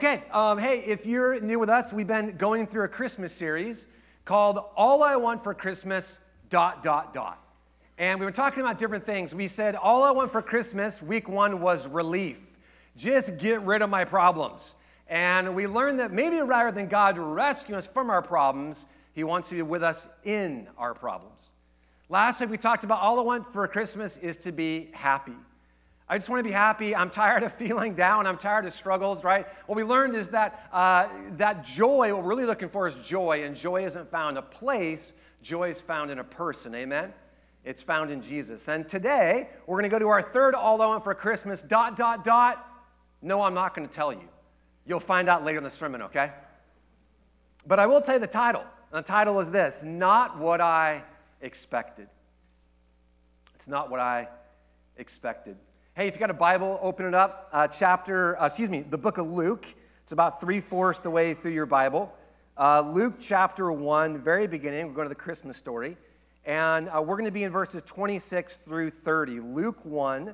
Okay, hey, if you're new with us, we've been going through a Christmas series called All I Want for Christmas, ... And we were talking about different things. We said, all I want for Christmas, week one, was relief. Just get rid of my problems. And we learned that maybe rather than God rescue us from our problems, he wants to be with us in our problems. Last week we talked about all I want for Christmas is to be happy. I just want to be happy. I'm tired of feeling down. I'm tired of struggles, right? What we learned is that that joy, what we're really looking for is joy, and joy isn't found in a place. Joy is found in a person, amen? It's found in Jesus. And today, we're going to go to our third all I want for Christmas, ... No, I'm not going to tell you. You'll find out later in the sermon, okay? But I will tell you the title. And the title is this: Not What I Expected. It's not what I expected. Hey, if you got a Bible, open it up. The book of Luke. It's about 3/4 the way through your Bible. Luke chapter 1, very beginning. We're going to the Christmas story. And we're going to be in verses 26 through 30. Luke 1,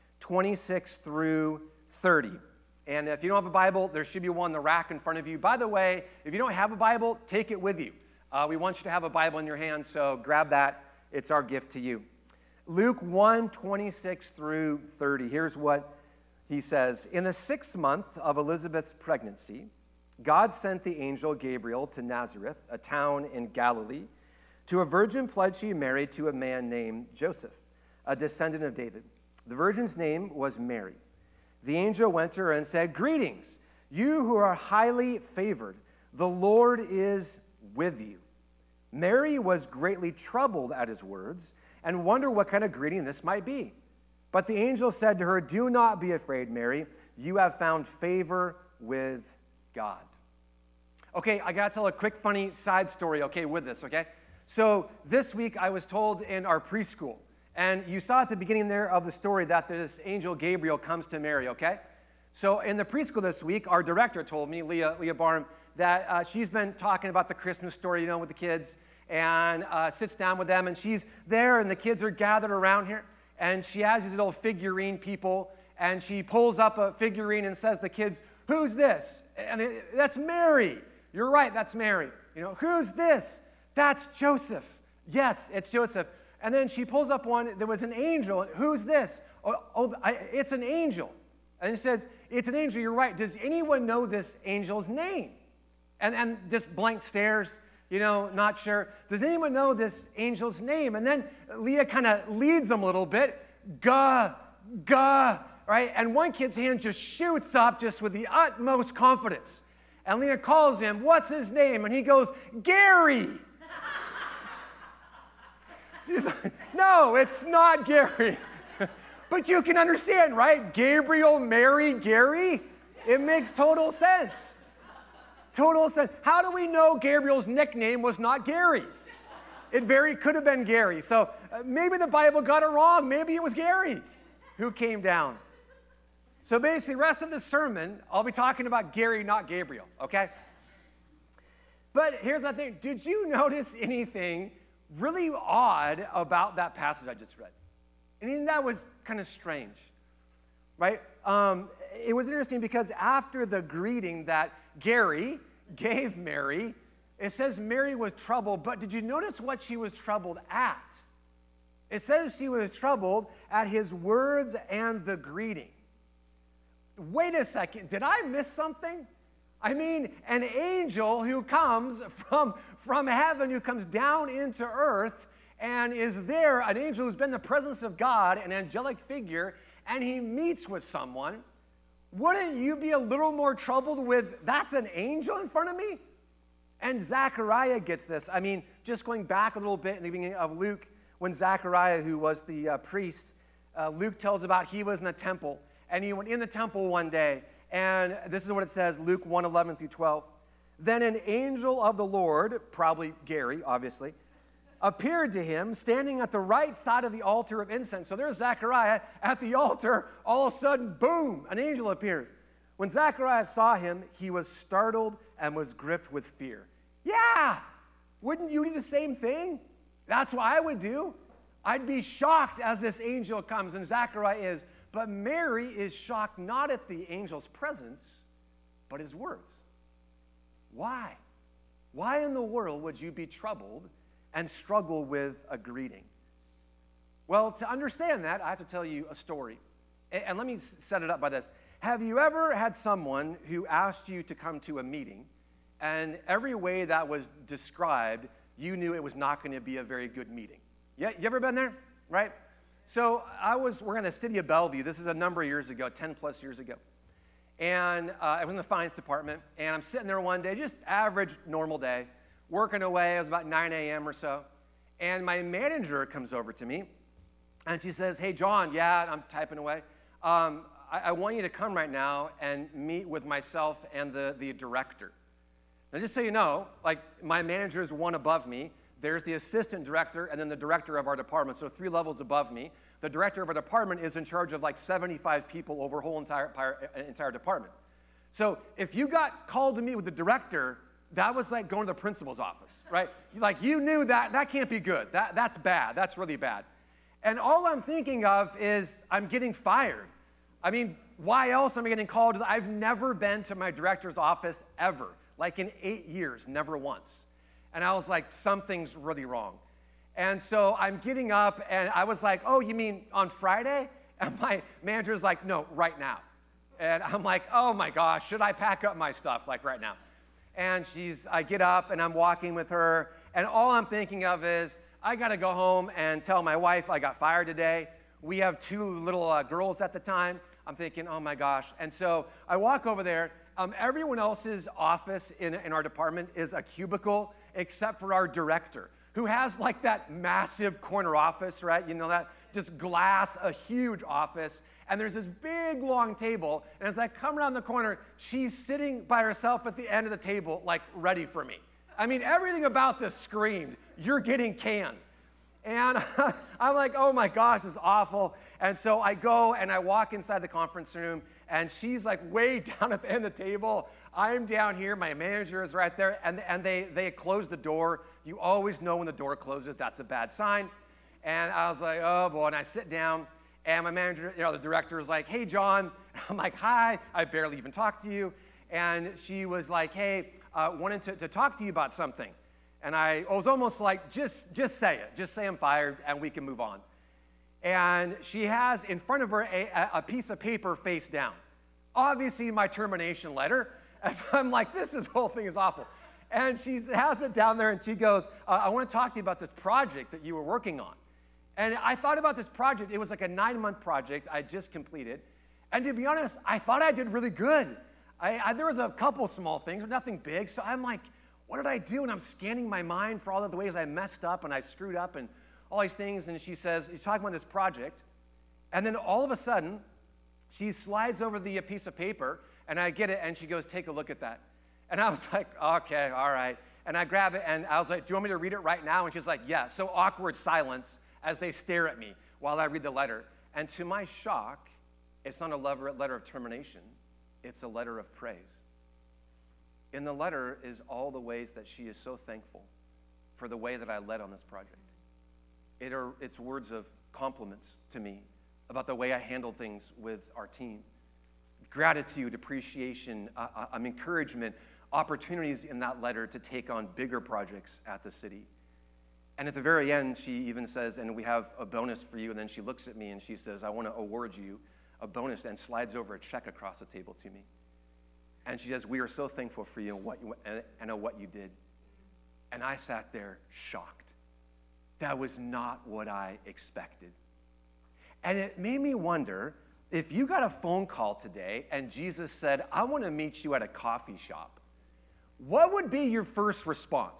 26 through 30. And if you don't have a Bible, there should be one in the rack in front of you. By the way, if you don't have a Bible, take it with you. We want you to have a Bible in your hand, so grab that. It's our gift to you. Luke 1, 26 through 30. Here's what he says. In the 6th month of Elizabeth's pregnancy, God sent the angel Gabriel to Nazareth, a town in Galilee, to a virgin pledged to be married to a man named Joseph, a descendant of David. The virgin's name was Mary. The angel went to her and said, "Greetings, you who are highly favored. The Lord is with you." Mary was greatly troubled at his words and wondered what kind of greeting this might be. But the angel said to her, "Do not be afraid, Mary. You have found favor with God." Okay, I got to tell a quick, funny side story, okay, with this, okay? So this week I was told in our preschool, and you saw at the beginning there of the story that this angel Gabriel comes to Mary, okay? So in the preschool this week, our director told me, Leah Barham, that she's been talking about the Christmas story, with the kids, and sits down with them, and she's there, and the kids are gathered around here, and she has these little figurine people, and she pulls up a figurine and says to the kids, "Who's this?" And that's Mary. You're right, that's Mary. Who's this? That's Joseph. Yes, it's Joseph. And then she pulls up one, there was an angel. Who's this? It's an angel. And she says, "It's an angel, you're right. Does anyone know this angel's name?" And just blank stares, not sure. Does anyone know this angel's name? And then Leah kind of leads them a little bit. Gah, right? And one kid's hand just shoots up just with the utmost confidence. And Leah calls him, "What's his name?" And he goes, "Gary." She's like, "No, it's not Gary." But you can understand, right? Gabriel, Mary, Gary? It makes total sense. Total sense. How do we know Gabriel's nickname was not Gary? It very could have been Gary. So maybe the Bible got it wrong. Maybe it was Gary who came down. So basically, the rest of the sermon, I'll be talking about Gary, not Gabriel, okay? But here's the thing. Did you notice anything really odd about that passage I just read? I mean, that was kind of strange, right? It was interesting because after the greeting that Gary gave Mary, it says Mary was troubled, but did you notice what she was troubled at? It says she was troubled at his words and the greeting. Wait a second, did I miss something? I mean, an angel who comes from heaven, who comes down into earth and is there, an angel who's been in the presence of God, an angelic figure, and he meets with someone. Wouldn't you be a little more troubled with, that's an angel in front of me? And Zechariah gets this. I mean, just going back a little bit in the beginning of Luke, when Zechariah, who was the priest, Luke tells about he was in the temple, and he went in the temple one day, and this is what it says, Luke 1:11 through 12. Then an angel of the Lord, probably Gary, obviously, appeared to him standing at the right side of the altar of incense. So there's Zechariah at the altar. All of a sudden, boom, an angel appears. When Zechariah saw him, he was startled and was gripped with fear. Yeah, wouldn't you do the same thing? That's what I would do. I'd be shocked as this angel comes, and Zechariah is. But Mary is shocked not at the angel's presence, but his words. Why? Why in the world would you be troubled and struggle with a greeting? Well, to understand that, I have to tell you a story. And let me set it up by this. Have you ever had someone who asked you to come to a meeting, and every way that was described, you knew it was not going to be a very good meeting? Yeah, you ever been there? Right? So we're in the city of Bellevue. This is a number of years ago, 10 plus years ago. And I was in the finance department, and I'm sitting there one day, just average, normal day, working away. It was about 9 a.m. or so. And my manager comes over to me, and she says, "Hey, John," yeah, I'm typing away. I want you to come right now and meet with myself and the director. Now, just so you know, like, my manager is one above me. There's the assistant director and then the director of our department, so 3 levels above me. The director of our department is in charge of like 75 people over a whole entire department. So if you got called to meet with the director, that was like going to the principal's office, right? Like, you knew that can't be good. That's bad. That's really bad. And all I'm thinking of is I'm getting fired. I mean, why else am I getting called? I've never been to my director's office ever, like in 8 years, never once. And I was like, something's really wrong. And so I'm getting up, and I was like, "Oh, you mean on Friday?" And my manager's like, "No, right now." And I'm like, "Oh my gosh, should I pack up my stuff like right now?" And I get up, and I'm walking with her, and all I'm thinking of is, I got to go home and tell my wife I got fired today. We have 2 little girls at the time. I'm thinking, oh my gosh. And so I walk over there. Everyone else's office in our department is a cubicle except for our director, who has like that massive corner office, right? You know that? Just glass, a huge office. And there's this big, long table. And as I come around the corner, she's sitting by herself at the end of the table, like ready for me. I mean, everything about this screamed, "You're getting canned." And I'm like, oh my gosh, this is awful. And so I go and I walk inside the conference room, and she's like way down at the end of the table. I'm down here, my manager is right there, and they close the door. You always know when the door closes, that's a bad sign. And I was like, oh boy, and I sit down, and my manager, the director is like, "Hey, John." I'm like, "Hi." I barely even talked to you. And she was like, "Hey, wanted to talk to you about something." And I was almost like, just say it. Just say I'm fired, and we can move on. And she has in front of her a piece of paper face down. Obviously, my termination letter. And so I'm like, this whole thing is awful. And she has it down there, and she goes, "I want to talk to you about this project that you were working on." And I thought about this project. It was like a 9-month project I just completed. And to be honest, I thought I did really good. There was a couple small things, but nothing big. So I'm like, what did I do? And I'm scanning my mind for all of the ways I messed up and I screwed up and all these things. And she says, "You're talking about this project." And then all of a sudden, she slides over the piece of paper, and I get it, and she goes, "Take a look at that." And I was like, okay, all right. And I grab it, and I was like, "Do you want me to read it right now?" And she's like, "Yeah." So awkward silence as they stare at me while I read the letter. And to my shock, it's not a letter of termination. It's a letter of praise. In the letter is all the ways that she is so thankful for the way that I led on this project. It's words of compliments to me about the way I handled things with our team. Gratitude, appreciation, encouragement, opportunities in that letter to take on bigger projects at the city. And at the very end, she even says, "And we have a bonus for you." And then she looks at me and she says, "I want to award you a bonus," and slides over a check across the table to me. And she says, "We are so thankful for you and what you did." And I sat there shocked. That was not what I expected. And it made me wonder, if you got a phone call today and Jesus said, "I want to meet you at a coffee shop," what would be your first response?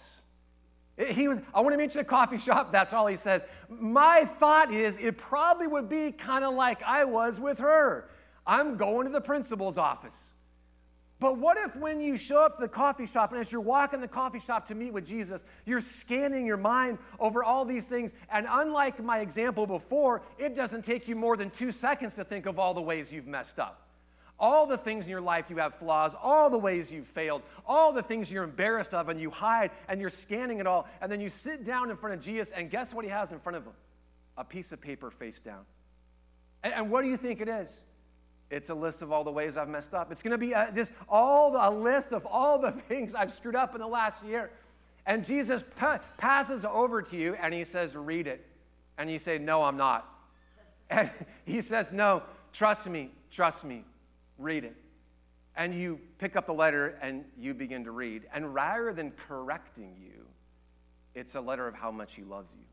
"I want to meet you at a coffee shop." That's all he says. My thought is it probably would be kind of like I was with her. I'm going to the principal's office. But what if when you show up to the coffee shop, and as you're walking the coffee shop to meet with Jesus, you're scanning your mind over all these things, and unlike my example before, it doesn't take you more than 2 seconds to think of all the ways you've messed up. All the things in your life you have flaws, all the ways you've failed, all the things you're embarrassed of, and you hide, and you're scanning it all, and then you sit down in front of Jesus, and guess what he has in front of him? A piece of paper face down. And what do you think it is? It's a list of all the ways I've messed up. It's going to be just a list of all the things I've screwed up in the last year. And Jesus passes over to you, and he says, read it. And you say, no, I'm not. And he says, no, trust me, read it. And you pick up the letter, and you begin to read. And rather than correcting you, it's a letter of how much he loves you.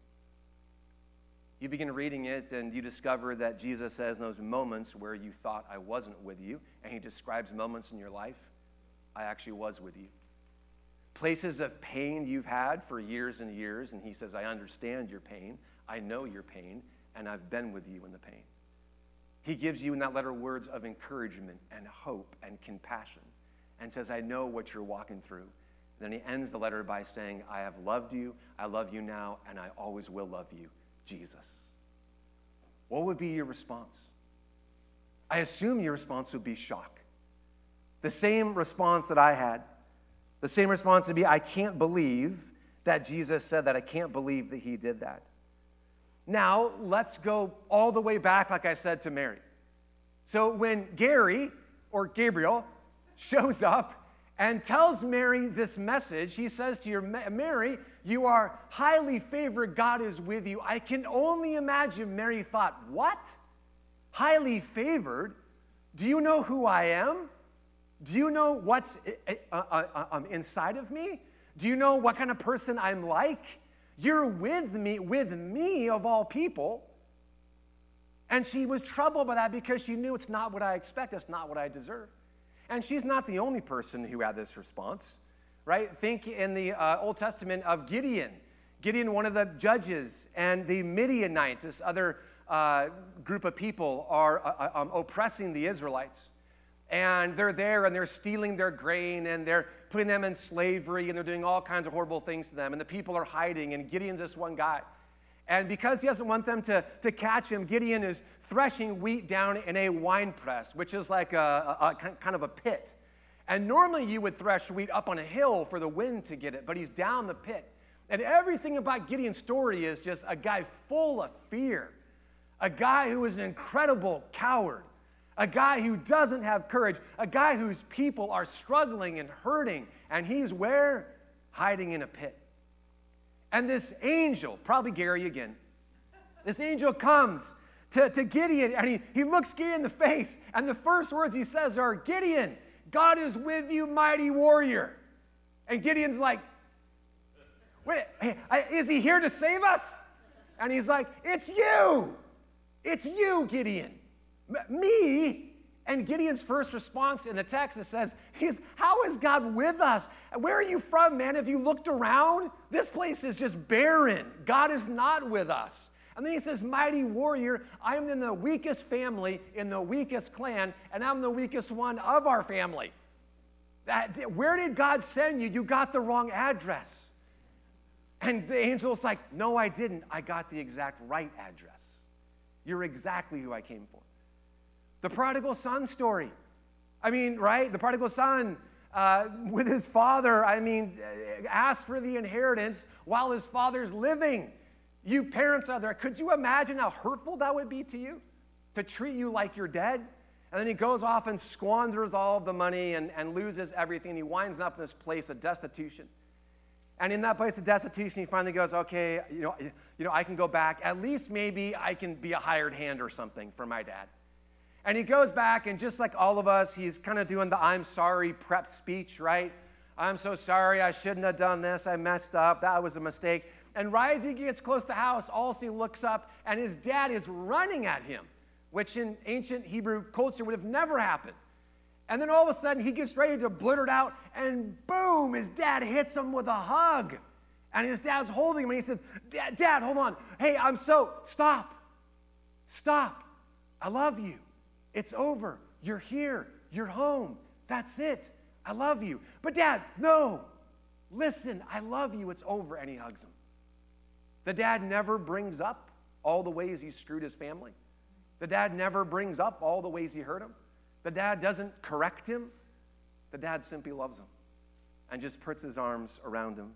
You begin reading it, and you discover that Jesus says in those moments where you thought I wasn't with you, and he describes moments in your life, I actually was with you. Places of pain you've had for years and years, and he says, I understand your pain, I know your pain, and I've been with you in the pain. He gives you in that letter words of encouragement and hope and compassion, and says, I know what you're walking through. Then he ends the letter by saying, I have loved you, I love you now, and I always will love you, Jesus. What would be your response? I assume your response would be shock. The same response that I had. The same response would be, I can't believe that Jesus said that. I can't believe that he did that. Now, let's go all the way back, like I said, to Mary. So when Gary, or Gabriel, shows up and tells Mary this message, he says to her, Mary, you are highly favored, God is with you. I can only imagine Mary thought, what? Highly favored? Do you know who I am? Do you know what's inside of me? Do you know what kind of person I'm like? You're with me of all people. And she was troubled by that because she knew it's not what I expect, it's not what I deserve. And she's not the only person who had this response, right? Think in the Old Testament of Gideon. Gideon, one of the judges, and the Midianites, this other group of people, are oppressing the Israelites. And they're there, and they're stealing their grain, and they're putting them in slavery, and they're doing all kinds of horrible things to them. And the people are hiding, and Gideon's this one guy. And because he doesn't want them to catch him, Gideon is threshing wheat down in a wine press, which is like a kind of a pit. And normally you would thresh wheat up on a hill for the wind to get it, but he's down the pit. And everything about Gideon's story is just a guy full of fear, a guy who is an incredible coward, a guy who doesn't have courage, a guy whose people are struggling and hurting, and he's where? Hiding in a pit. And this angel, probably Gary again, this angel comes to Gideon, and he looks Gideon in the face, and the first words he says are, Gideon, God is with you, mighty warrior. And Gideon's like, wait, is he here to save us? And he's like, it's you, Gideon, me. And Gideon's first response in the text, it says, how is God with us? Where are you from, man? Have you looked around? This place is just barren. God is not with us. And then he says, mighty warrior, I am in the weakest family, in the weakest clan, and I'm the weakest one of our family. Where did God send you? You got the wrong address. And the angel's like, no, I didn't. I got the exact right address. You're exactly who I came for. The prodigal son story. I mean, right? The prodigal son with his father, asked for the inheritance while his father's living. You parents out there, could you imagine how hurtful that would be to you? To treat you like you're dead? And then he goes off and squanders all of the money and loses everything. He winds up in this place of destitution. And in that place of destitution, he finally goes, okay, I can go back. At least maybe I can be a hired hand or something for my dad. And he goes back, and just like all of us, he's kind of doing the I'm sorry prep speech, right? I'm so sorry, I shouldn't have done this, I messed up, that was a mistake. And right as he gets close to the house, all he looks up, and his dad is running at him, which in ancient Hebrew culture would have never happened. And then all of a sudden, he gets ready to blurt it out, and boom, his dad hits him with a hug. And his dad's holding him, and he says, Dad, hold on. Hey, stop. I love you. It's over. You're here. You're home. That's it. I love you. But Dad, no. Listen, I love you. It's over. And he hugs him. The dad never brings up all the ways he screwed his family. The dad never brings up all the ways he hurt him. The dad doesn't correct him. The dad simply loves him and just puts his arms around him.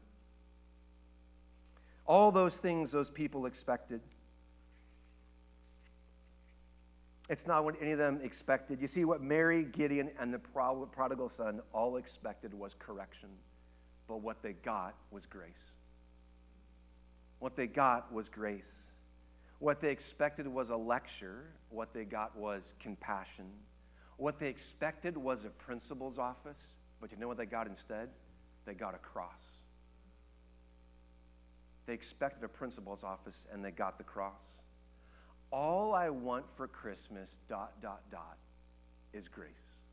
All those things those people expected. It's not what any of them expected. You see, what Mary, Gideon, and the prodigal son all expected was correction. But what they got was grace. What they got was grace. What they expected was a lecture. What they got was compassion. What they expected was a principal's office. But you know what they got instead? They got a cross. They expected a principal's office, and they got the cross. All I want for Christmas, ... is grace.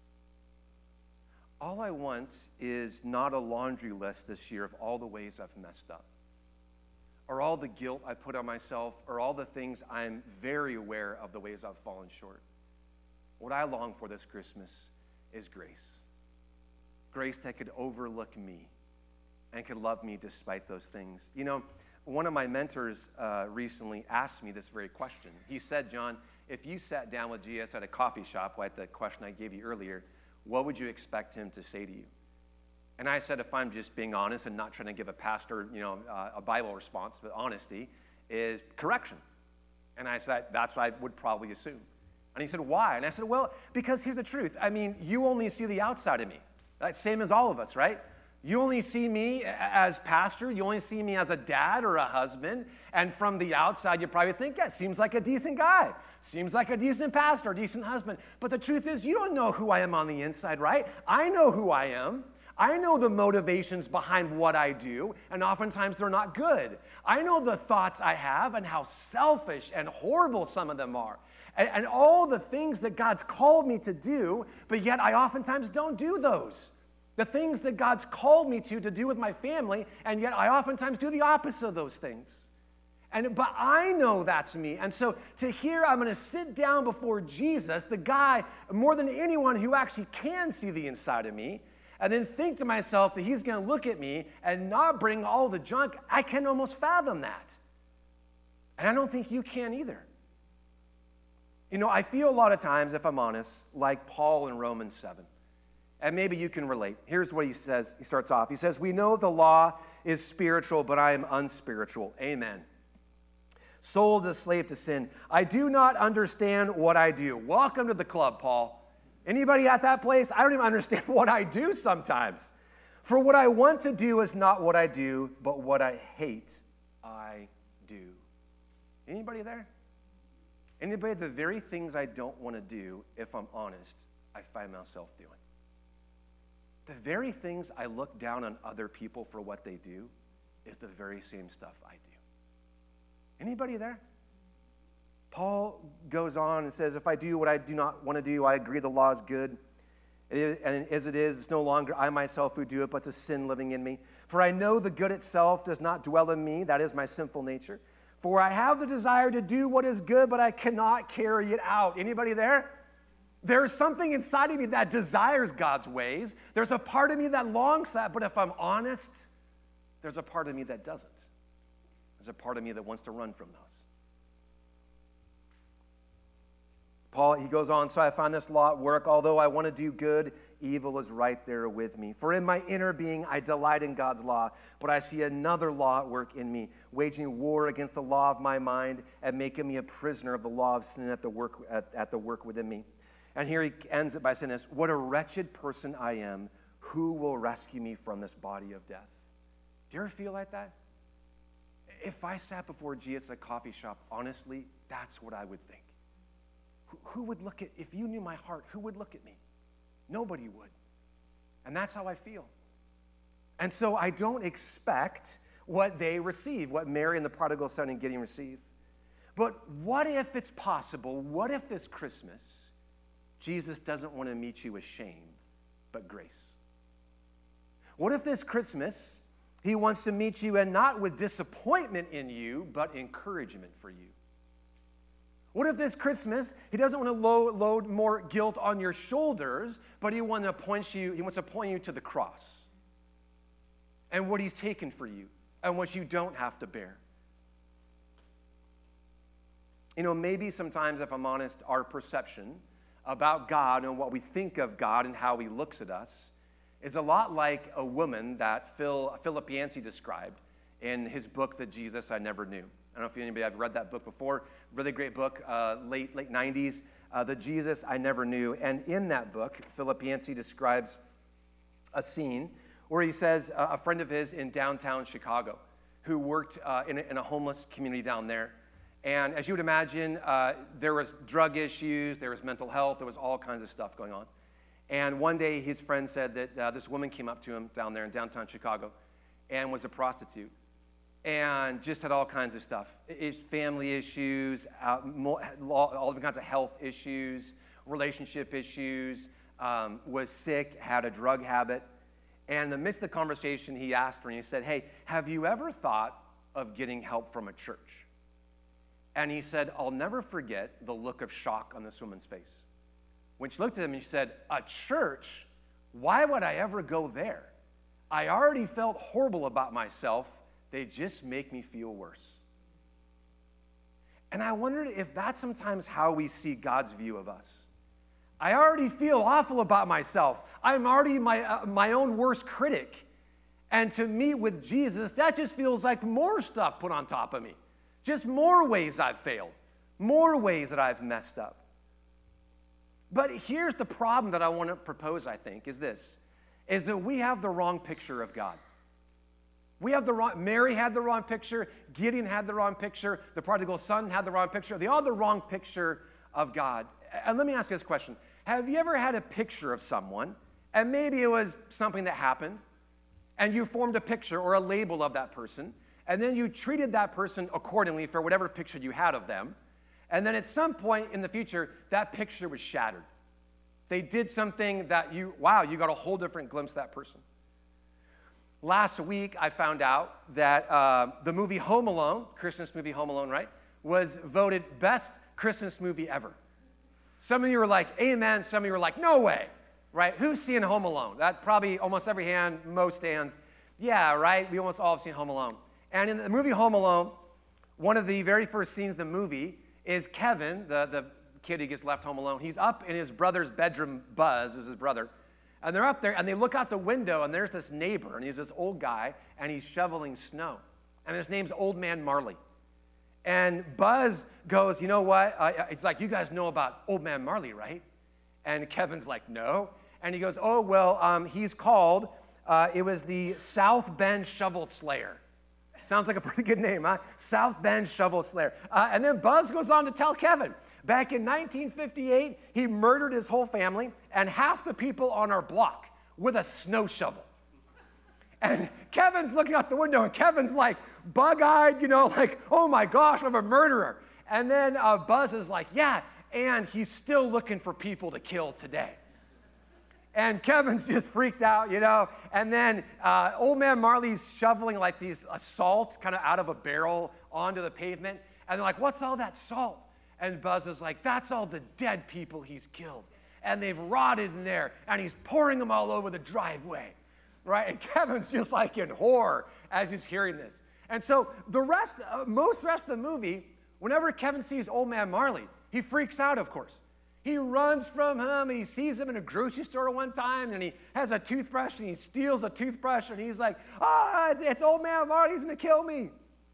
All I want is not a laundry list this year of all the ways I've messed up, or all the guilt I put on myself, or all the things I'm very aware of the ways I've fallen short. What I long for this Christmas is grace. Grace that could overlook me and could love me despite those things. You know, one of my mentors recently asked me this very question. He said, John, if you sat down with Jesus at a coffee shop, like the question I gave you earlier, what would you expect him to say to you? And I said, if I'm just being honest and not trying to give a pastor, a Bible response, but honesty, is correction. And I said, that's what I would probably assume. And he said, why? And I said, well, because here's the truth. I mean, you only see the outside of me. Right? Same as all of us, right? You only see me as pastor. You only see me as a dad or a husband. And from the outside, you probably think, yeah, seems like a decent guy. Seems like a decent pastor, a decent husband. But the truth is, you don't know who I am on the inside, right? I know who I am. I know the motivations behind what I do, and oftentimes they're not good. I know the thoughts I have and how selfish and horrible some of them are. And all the things that God's called me to do, but yet I oftentimes don't do those. The things that God's called me to do with my family, and yet I oftentimes do the opposite of those things. But I know that's me. And so to hear I'm going to sit down before Jesus, the guy more than anyone who actually can see the inside of me, and then think to myself that he's going to look at me and not bring all the junk, I can almost fathom that. And I don't think you can either. You know, I feel a lot of times, if I'm honest, like Paul in Romans 7. And maybe you can relate. Here's what he says. He starts off. He says, we know the law is spiritual, but I am unspiritual. Amen. Sold as slave to sin. I do not understand what I do. Welcome to the club, Paul. Anybody at that place? I don't even understand what I do sometimes. For what I want to do is not what I do, but what I hate, I do. Anybody there? Anybody? The very things I don't want to do, if I'm honest, I find myself doing. The very things I look down on other people for what they do is the very same stuff I do. Anybody there? Paul goes on and says, if I do what I do not want to do, I agree the law is good. And as it is, it's no longer I myself who do it, but it's a sin living in me. For I know the good itself does not dwell in me, that is my sinful nature. For I have the desire to do what is good, but I cannot carry it out. Anybody there? There's something inside of me that desires God's ways. There's a part of me that longs for that, but if I'm honest, there's a part of me that doesn't. There's a part of me that wants to run from those. Paul, he goes on, so I find this law at work. Although I want to do good, evil is right there with me. For in my inner being, I delight in God's law, but I see another law at work in me, waging war against the law of my mind and making me a prisoner of the law of sin at the work within me. And here he ends it by saying this, what a wretched person I am. Who will rescue me from this body of death? Do you ever feel like that? If I sat before Jesus at a coffee shop, honestly, that's what I would think. Who would look at, if you knew my heart, who would look at me? Nobody would. And that's how I feel. And so I don't expect what they receive, what Mary and the prodigal son and Gideon receive. But what if it's possible, what if this Christmas, Jesus doesn't want to meet you with shame, but grace? What if this Christmas, he wants to meet you and not with disappointment in you, but encouragement for you? What if this Christmas, he doesn't want to load more guilt on your shoulders, but he wants to point you to the cross and what he's taken for you and what you don't have to bear? You know, maybe sometimes, if I'm honest, our perception about God and what we think of God and how he looks at us is a lot like a woman that Philip Yancey described in his book, The Jesus I Never Knew. I don't know if anybody have read that book before. Really great book, late 90s. The Jesus I Never Knew. And in that book, Philip Yancey describes a scene where he says a friend of his in downtown Chicago who worked in a homeless community down there. And as you would imagine, there was drug issues, there was mental health, there was all kinds of stuff going on. And one day his friend said that this woman came up to him down there in downtown Chicago and was a prostitute and just had all kinds of stuff. Family issues, all different kinds of health issues, relationship issues, was sick, had a drug habit. And in the midst of the conversation, he asked her, and he said, hey, have you ever thought of getting help from a church? And he said, I'll never forget the look of shock on this woman's face. When she looked at him and she said, a church? Why would I ever go there? I already felt horrible about myself. They just make me feel worse. And I wondered if that's sometimes how we see God's view of us. I already feel awful about myself. I'm already my own worst critic. And to meet with Jesus, that just feels like more stuff put on top of me. Just more ways I've failed, more ways that I've messed up. But here's the problem that I want to propose, I think, is that we have the wrong picture of God. Mary had the wrong picture, Gideon had the wrong picture, the prodigal son had the wrong picture. They all had the wrong picture of God. And let me ask you this question. Have you ever had a picture of someone, and maybe it was something that happened, and you formed a picture or a label of that person, and then you treated that person accordingly for whatever picture you had of them, and then at some point in the future, that picture was shattered. They did something that you got a whole different glimpse of that person. Last week, I found out that the movie Home Alone, Christmas movie Home Alone, right, was voted best Christmas movie ever. Some of you were like, amen. Some of you were like, no way, right? Who's seen Home Alone? That probably almost every hand, most hands. Yeah, right? We almost all have seen Home Alone. And in the movie Home Alone, one of the very first scenes of the movie is Kevin, the kid who gets left home alone. He's up in his brother's bedroom. Buzz is his brother. And they're up there, and they look out the window, and there's this neighbor, and he's this old guy, and he's shoveling snow. And his name's Old Man Marley. And Buzz goes, you know what? It's like, you guys know about Old Man Marley, right? And Kevin's like, no. And he goes, oh, well, he's called, it was the South Bend Shovel Slayer. Sounds like a pretty good name, huh? South Bend Shovel Slayer. And then Buzz goes on to tell Kevin, back in 1958, he murdered his whole family and half the people on our block with a snow shovel. And Kevin's looking out the window, and Kevin's like bug-eyed, like, oh my gosh, I'm a murderer. And then Buzz is like, yeah, and he's still looking for people to kill today. And Kevin's just freaked out, And then Old Man Marley's shoveling like these salt kind of out of a barrel onto the pavement. And they're like, what's all that salt? And Buzz is like, that's all the dead people he's killed. And they've rotted in there. And he's pouring them all over the driveway. Right? And Kevin's just like in horror as he's hearing this. And so most rest of the movie, whenever Kevin sees Old Man Marley, he freaks out, of course. He runs from him. He sees him in a grocery store one time, and he has a toothbrush, and he steals a toothbrush, and he's like, it's Old Man Marley. He's going to kill me.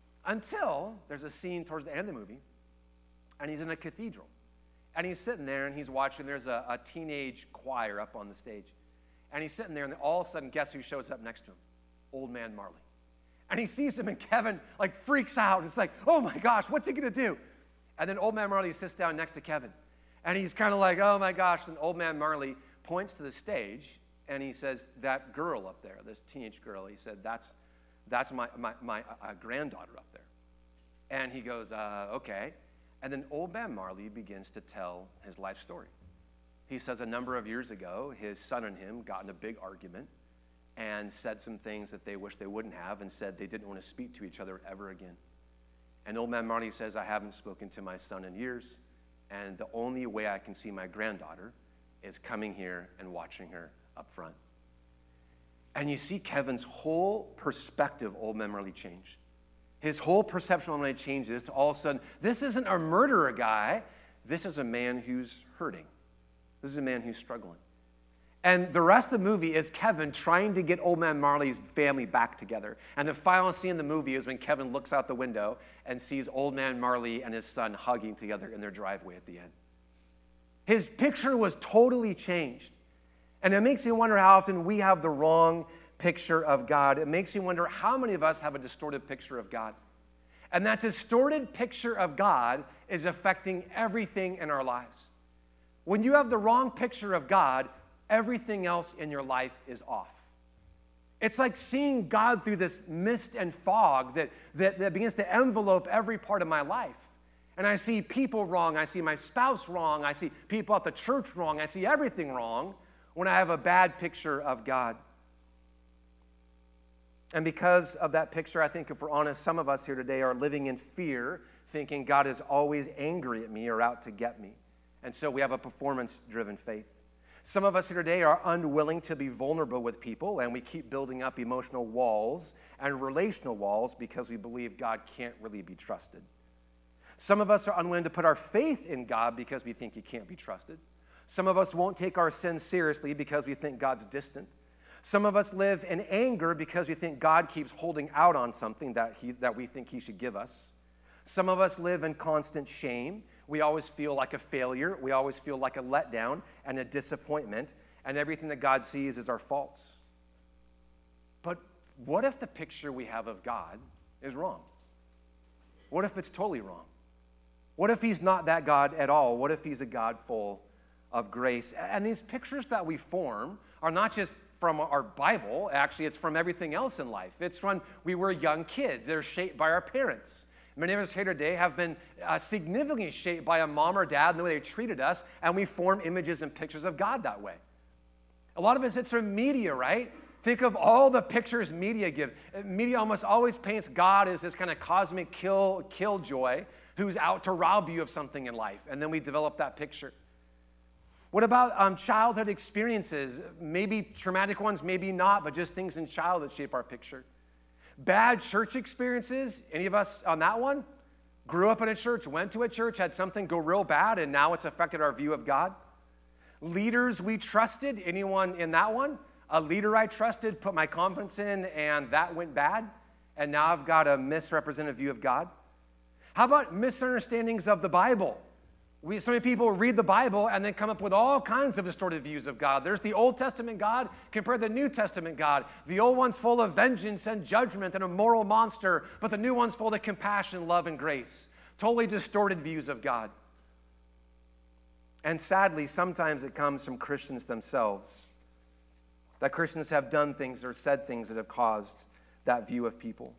Until there's a scene towards the end of the movie, and he's in a cathedral. And he's sitting there, and he's watching. There's a teenage choir up on the stage. And he's sitting there, and all of a sudden, guess who shows up next to him? Old Man Marley. And he sees him, and Kevin, freaks out. It's like, oh, my gosh, what's he going to do? And then Old Man Marley sits down next to Kevin. And he's kind of like, oh, my gosh. And Old Man Marley points to the stage, and he says, that girl up there, this teenage girl, he said, that's my granddaughter up there. And he goes, okay. And then Old Man Marley begins to tell his life story. He says a number of years ago, his son and him got in a big argument and said some things that they wish they wouldn't have, and said they didn't want to speak to each other ever again. And Old Man Marley says, I haven't spoken to my son in years, and the only way I can see my granddaughter is coming here and watching her up front. And you see Kevin's whole perspective, Old Man Marley, changed. His whole perception of Old Man Marley changes to all of a sudden, this isn't a murderer guy. This is a man who's hurting. This is a man who's struggling. And the rest of the movie is Kevin trying to get Old Man Marley's family back together. And the final scene in the movie is when Kevin looks out the window and sees Old Man Marley and his son hugging together in their driveway at the end. His picture was totally changed. And it makes me wonder how often we have the wrong picture of God. It makes me wonder how many of us have a distorted picture of God. And that distorted picture of God is affecting everything in our lives. When you have the wrong picture of God, everything else in your life is off. It's like seeing God through this mist and fog that begins to envelope every part of my life. And I see people wrong, I see my spouse wrong, I see people at the church wrong, I see everything wrong when I have a bad picture of God. And because of that picture, I think if we're honest, some of us here today are living in fear, thinking God is always angry at me or out to get me. And so we have a performance-driven faith. Some of us here today are unwilling to be vulnerable with people, and we keep building up emotional walls and relational walls because we believe God can't really be trusted. Some of us are unwilling to put our faith in God because we think he can't be trusted. Some of us won't take our sins seriously because we think God's distant. Some of us live in anger because we think God keeps holding out on something that we think he should give us. Some of us live in constant shame. We always feel like a failure. We always feel like a letdown and a disappointment, and everything that God sees is our faults. But what if the picture we have of God is wrong? What if it's totally wrong? What if he's not that God at all? What if he's a God full of grace? And these pictures that we form are not just from our Bible. Actually, it's from everything else in life. It's from we were young kids. They're shaped by our parents. Many of us here today have been significantly shaped by a mom or dad and the way they treated us, and we form images and pictures of God that way. A lot of us, it's from media, right? Think of all the pictures media gives. Media almost always paints God as this kind of cosmic killjoy who's out to rob you of something in life, and then we develop that picture. What about childhood experiences? Maybe traumatic ones, maybe not, but just things in childhood that shape our picture. Bad church experiences, any of us on that one? Grew up in a church, went to a church, had something go real bad, and now it's affected our view of God. Leaders we trusted, anyone in that one? A leader I trusted, put my confidence in, and that went bad, and now I've got a misrepresented view of God. How about misunderstandings of the Bible? So many people read the Bible and then come up with all kinds of distorted views of God. There's the Old Testament God compared to the New Testament God. The old one's full of vengeance and judgment and a moral monster, but the new one's full of compassion, love, and grace. Totally distorted views of God. And sadly, sometimes it comes from Christians themselves. That Christians have done things or said things that have caused that view of people.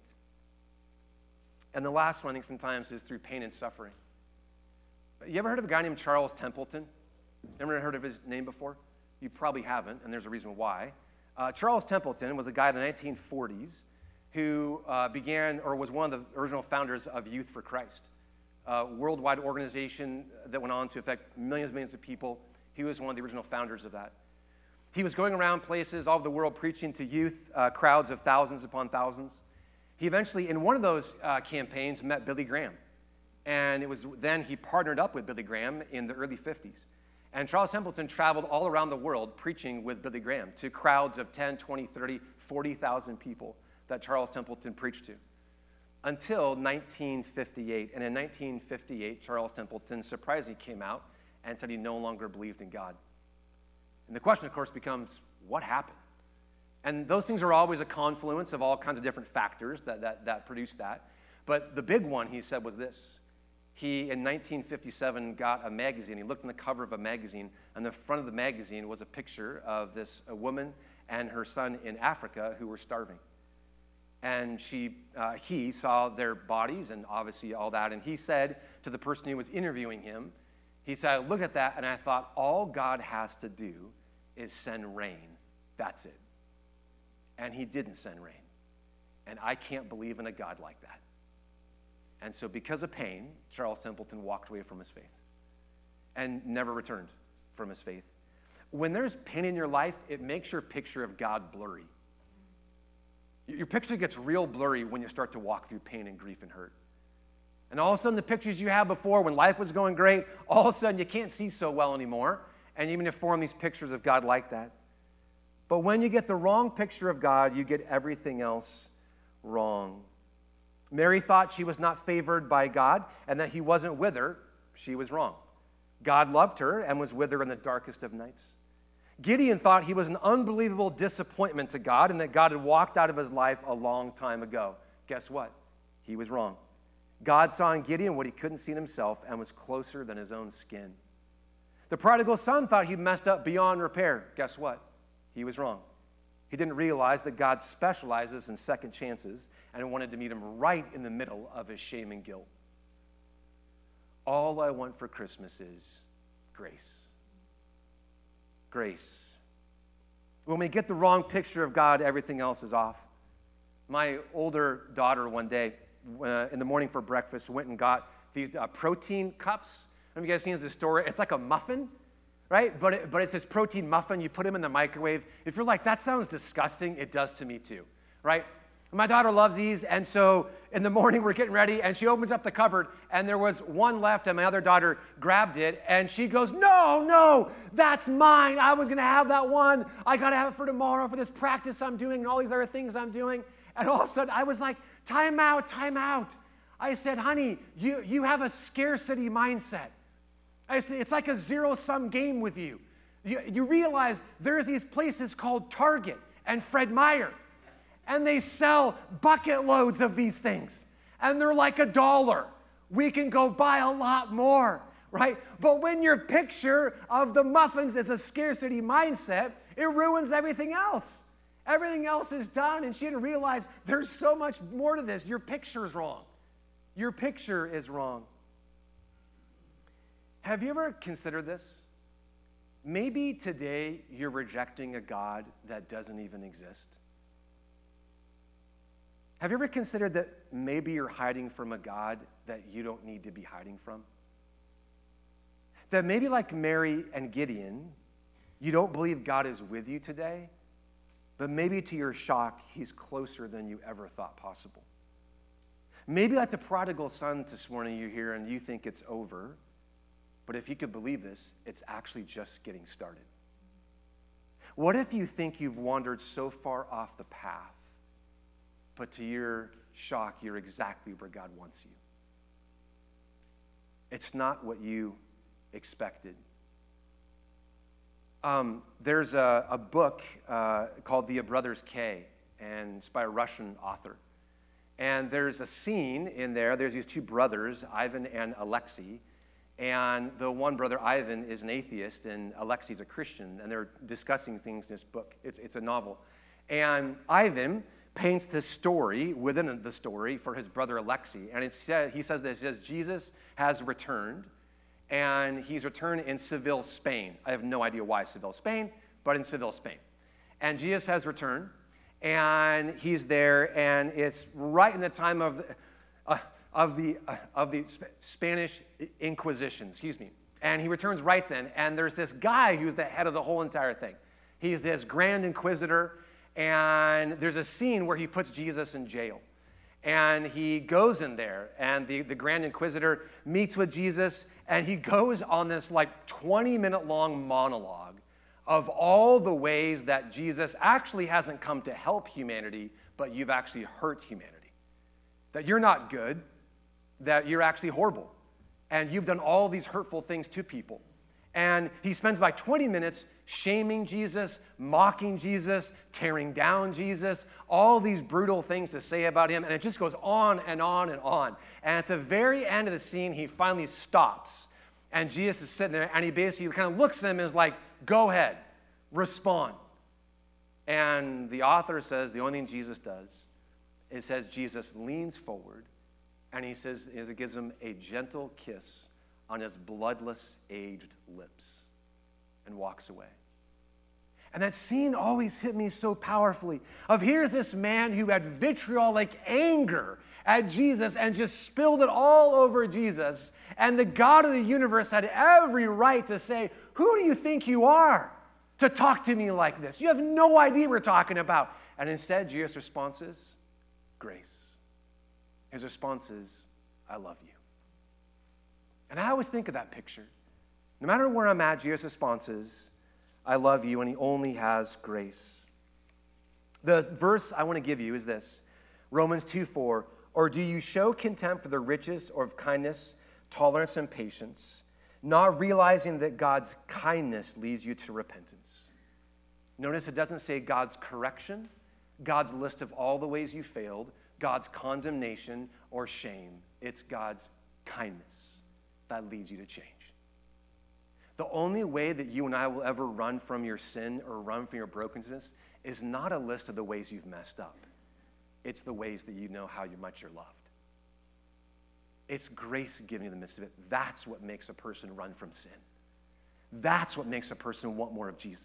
And the last one, I think, sometimes is through pain and suffering. You ever heard of a guy named Charles Templeton? Ever heard of his name before? You probably haven't, and there's a reason why. Charles Templeton was a guy in the 1940s who was one of the original founders of Youth for Christ, a worldwide organization that went on to affect millions and millions of people. He was one of the original founders of that. He was going around places all over the world preaching to youth, crowds of thousands upon thousands. He eventually, in one of those campaigns, met Billy Graham. And it was then he partnered up with Billy Graham in the early 50s. And Charles Templeton traveled all around the world preaching with Billy Graham to crowds of 10, 20, 30, 40,000 people that Charles Templeton preached to until 1958. And in 1958, Charles Templeton surprisingly came out and said he no longer believed in God. And the question, of course, becomes, what happened? And those things are always a confluence of all kinds of different factors that produce that. But the big one, he said, was this. He, in 1957, got a magazine. He looked on the cover of a magazine, and the front of the magazine was a picture of a woman and her son in Africa who were starving. And he saw their bodies and obviously all that, and he said to the person who was interviewing him, he said, I looked at that and I thought, all God has to do is send rain. That's it. And he didn't send rain. And I can't believe in a God like that. And so because of pain, Charles Templeton walked away from his faith and never returned from his faith. When there's pain in your life, it makes your picture of God blurry. Your picture gets real blurry when you start to walk through pain and grief and hurt. And all of a sudden, the pictures you had before when life was going great, all of a sudden you can't see so well anymore. And even to form these pictures of God like that. But when you get the wrong picture of God, you get everything else wrong. Mary thought she was not favored by God and that he wasn't with her. She was wrong. God loved her and was with her in the darkest of nights. Gideon thought he was an unbelievable disappointment to God and that God had walked out of his life a long time ago. Guess what? He was wrong. God saw in Gideon what he couldn't see in himself and was closer than his own skin. The prodigal son thought he'd messed up beyond repair. Guess what? He was wrong. He didn't realize that God specializes in second chances and wanted to meet him right in the middle of his shame and guilt. All I want for Christmas is grace. Grace. When we get the wrong picture of God, everything else is off. My older daughter one day, in the morning for breakfast, went and got these protein cups. Have you guys seen this story? It's like a muffin, right? But it's this protein muffin. You put them in the microwave. If you're like, that sounds disgusting, it does to me too, right? My daughter loves these, and so in the morning we're getting ready, and she opens up the cupboard, and there was one left, and my other daughter grabbed it, and she goes, no, that's mine. I was going to have that one. I got to have it for tomorrow for this practice I'm doing and all these other things I'm doing. And all of a sudden, I was like, time out. I said, honey, you have a scarcity mindset. I said, it's like a zero-sum game with you. You realize there's these places called Target and Fred Meyer, and they sell bucket loads of these things, and they're like $1. We can go buy a lot more, right? But when your picture of the muffins is a scarcity mindset, it ruins everything else. Everything else is done, and she didn't realize there's so much more to this. Your picture is wrong. Your picture is wrong. Have you ever considered this? Maybe today you're rejecting a God that doesn't even exist. Have you ever considered that maybe you're hiding from a God that you don't need to be hiding from? That maybe like Mary and Gideon, you don't believe God is with you today, but maybe to your shock, he's closer than you ever thought possible. Maybe like the prodigal son this morning, you're here and you think it's over, but if you could believe this, it's actually just getting started. What if you think you've wandered so far off the path, but to your shock, you're exactly where God wants you? It's not what you expected. There's a book called The Brothers K, and it's by a Russian author. And there's a scene in there, there's these two brothers, Ivan and Alexei, and the one brother, Ivan, is an atheist, and Alexei's a Christian, and they're discussing things in this book. It's a novel. And Ivan paints this story within the story for his brother Alexei, and he says this, Jesus has returned, and he's returned in Seville, Spain. I have no idea why Seville, Spain, but in Seville, Spain. And Jesus has returned, and he's there, and it's right in the time of the Spanish Inquisition, And he returns right then, and there's this guy who's the head of the whole entire thing. He's this Grand Inquisitor, and there's a scene where he puts Jesus in jail. And he goes in there, and the Grand Inquisitor meets with Jesus, and he goes on this like 20-minute long monologue of all the ways that Jesus actually hasn't come to help humanity, but you've actually hurt humanity. That you're not good, that you're actually horrible, and you've done all these hurtful things to people. And he spends about 20 minutes shaming Jesus, mocking Jesus, tearing down Jesus, all these brutal things to say about him, and it just goes on and on and on. And at the very end of the scene, he finally stops, and Jesus is sitting there, and he basically kind of looks at him and is like, go ahead, respond. And the author says the only thing Jesus does is says Jesus leans forward, and he says, it gives him a gentle kiss on his bloodless, aged lips, and walks away. And that scene always hit me so powerfully of here's this man who had vitriolic anger at Jesus and just spilled it all over Jesus. And the God of the universe had every right to say, who do you think you are to talk to me like this? You have no idea what we're talking about. And instead, Jesus' response is grace. His response is, I love you. And I always think of that picture. No matter where I'm at, Jesus' response is, I love you, and he only has grace. The verse I want to give you is this, Romans 2:4, or do you show contempt for the riches or of kindness, tolerance, and patience, not realizing that God's kindness leads you to repentance. Notice it doesn't say God's correction, God's list of all the ways you failed, God's condemnation or shame. It's God's kindness that leads you to change. The only way that you and I will ever run from your sin or run from your brokenness is not a list of the ways you've messed up. It's the ways that you know how much you're loved. It's grace given in the midst of it. That's what makes a person run from sin. That's what makes a person want more of Jesus.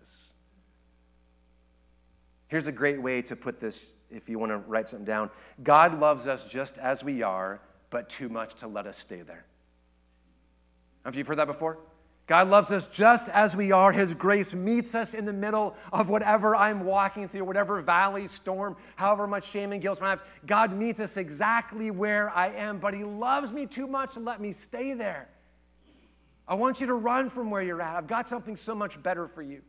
Here's a great way to put this if you want to write something down. God loves us just as we are, but too much to let us stay there. Have you heard that before? God loves us just as we are. His grace meets us in the middle of whatever I'm walking through, whatever valley, storm, however much shame and guilt I have. God meets us exactly where I am, but he loves me too much to let me stay there. I want you to run from where you're at. I've got something so much better for you.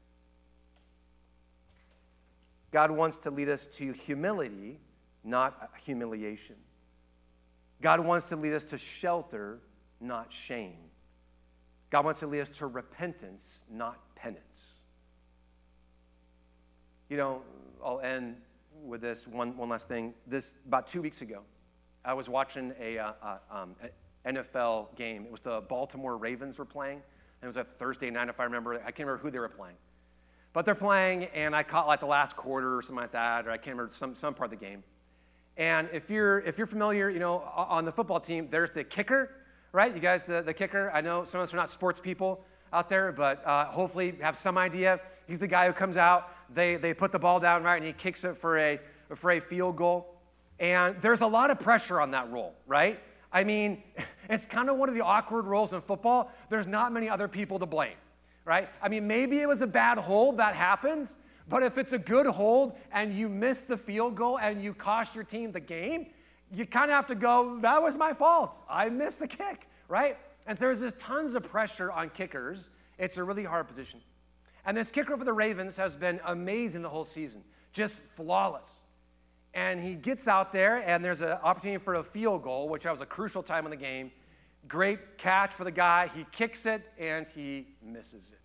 God wants to lead us to humility, not humiliation. God wants to lead us to shelter, not shame. God wants to lead us to repentance, not penance. You know, I'll end with this one last thing. About 2 weeks ago, I was watching a NFL game. It was the Baltimore Ravens were playing. And it was a Thursday night, if I remember. I can't remember who they were playing. But they're playing, and I caught like the last quarter or something like that, or I can't remember some part of the game. And if you're familiar, you know, on the football team, there's the kicker, right? You guys, the kicker. I know some of us are not sports people out there, but hopefully you have some idea. He's the guy who comes out. They put the ball down, right, and he kicks it for a field goal. And there's a lot of pressure on that role, right? I mean, it's kind of one of the awkward roles in football. There's not many other people to blame. Right? I mean, maybe it was a bad hold, that happens, but if it's a good hold and you miss the field goal and you cost your team the game, you kind of have to go, that was my fault. I missed the kick, right? And there's just tons of pressure on kickers. It's a really hard position. And this kicker for the Ravens has been amazing the whole season, just flawless. And he gets out there, and there's an opportunity for a field goal, which was a crucial time in the game. Great catch for the guy. He kicks it, and he misses it.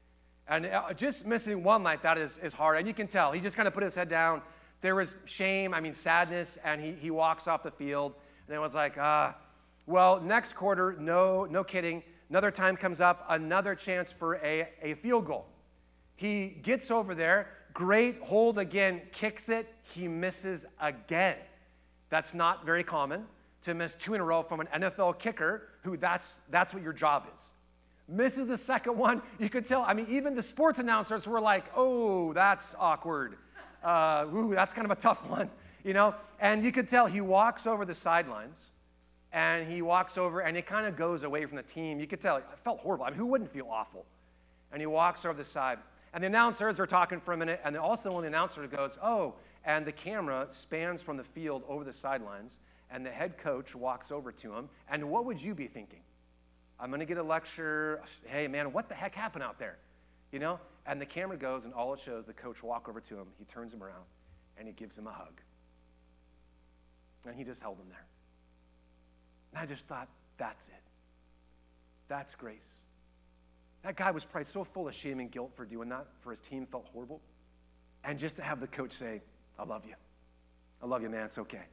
And just missing one like that is hard. And you can tell. He just kind of put his head down. There was shame, sadness, and he walks off the field. And it was like, well, next quarter, no kidding. Another time comes up, another chance for a field goal. He gets over there, great hold again, kicks it. He misses again. That's not very common, to miss 2 in a row from an NFL kicker who that's what your job is. Misses the second one. You could tell, even the sports announcers were like, oh, that's awkward. That's kind of a tough one, you know? And you could tell he walks over the sidelines, and he walks over, and it kind of goes away from the team. You could tell, it felt horrible. Who wouldn't feel awful? And he walks over the side. And the announcers are talking for a minute, and then also when the announcer goes, oh, and the camera spans from the field over the sidelines, and the head coach walks over to him, and what would you be thinking? I'm going to get a lecture. Hey, man, what the heck happened out there? You know? And the camera goes, and all it shows, the coach walk over to him. He turns him around, and he gives him a hug. And he just held him there. And I just thought, that's it. That's grace. That guy was probably so full of shame and guilt for doing that, for his team felt horrible. And just to have the coach say, I love you. I love you, man. It's okay.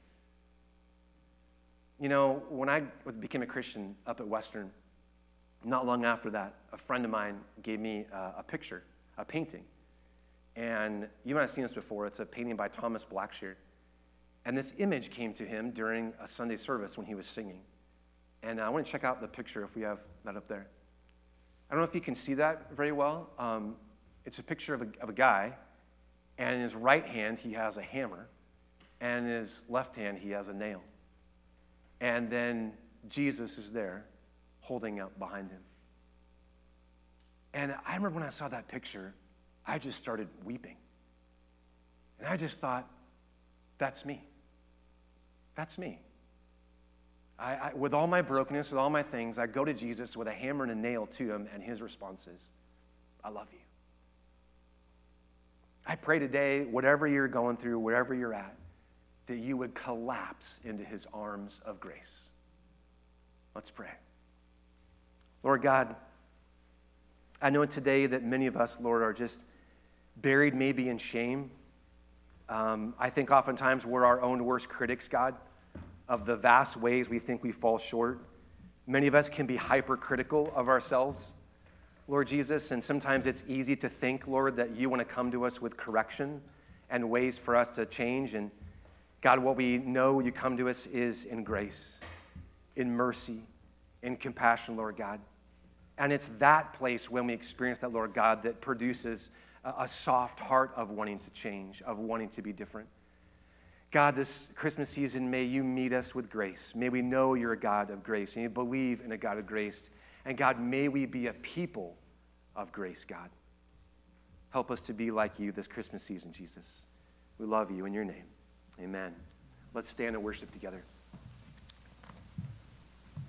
You know, when I became a Christian up at Western, not long after that, a friend of mine gave me a picture, a painting. And you might have seen this before. It's a painting by Thomas Blackshear. And this image came to him during a Sunday service when he was singing. And I want to check out the picture if we have that up there. I don't know if you can see that very well. It's a picture of a guy, and in his right hand he has a hammer, and in his left hand he has a nail. And then Jesus is there holding up behind him. And I remember when I saw that picture, I just started weeping. And I just thought, that's me. That's me. I with all my brokenness, with all my things, I go to Jesus with a hammer and a nail to him, and his response is, I love you. I pray today, whatever you're going through, wherever you're at, that you would collapse into his arms of grace. Let's pray. Lord God, I know today that many of us, Lord, are just buried maybe in shame. I think oftentimes we're our own worst critics, God, of the vast ways we think we fall short. Many of us can be hypercritical of ourselves, Lord Jesus, and sometimes it's easy to think, Lord, that you want to come to us with correction and ways for us to change. And God, what we know you come to us is in grace, in mercy, in compassion, Lord God. And it's that place when we experience that, Lord God, that produces a soft heart of wanting to change, of wanting to be different. God, this Christmas season, may you meet us with grace. May we know you're a God of grace, and you believe in a God of grace. And God, may we be a people of grace, God. Help us to be like you this Christmas season, Jesus. We love you in your name. Amen. Let's stand and worship together.